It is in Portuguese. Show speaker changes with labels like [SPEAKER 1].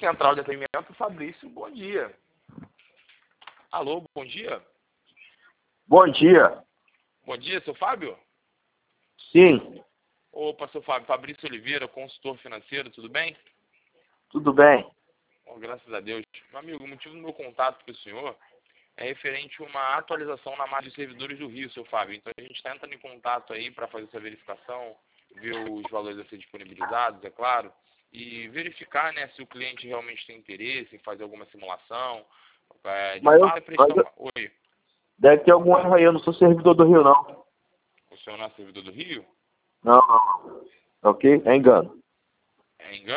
[SPEAKER 1] Central de Atendimento, Fabrício, bom dia. Alô, bom dia.
[SPEAKER 2] Bom dia.
[SPEAKER 1] Bom dia, seu Fábio?
[SPEAKER 2] Sim,
[SPEAKER 1] Opa, seu Fábio. Fabrício Oliveira, consultor financeiro, tudo bem?
[SPEAKER 2] tudo bem.
[SPEAKER 1] Oh, graças a Deus. Meu amigo, o motivo do meu contato com o senhor é referente a uma atualização na margem de servidores do Rio, seu Fábio. Então, a gente está entrando em contato aí para fazer essa verificação, ver os valores a ser disponibilizados, é claro, e verificar, né, se o cliente realmente tem interesse em fazer alguma simulação, de
[SPEAKER 2] Mas,
[SPEAKER 1] fato, prestar... Oi,
[SPEAKER 2] deve ter algum erro aí, eu não sou servidor do Rio, não.
[SPEAKER 1] o senhor não é servidor do Rio?
[SPEAKER 2] Não, não. Ok? É engano.
[SPEAKER 1] É engano?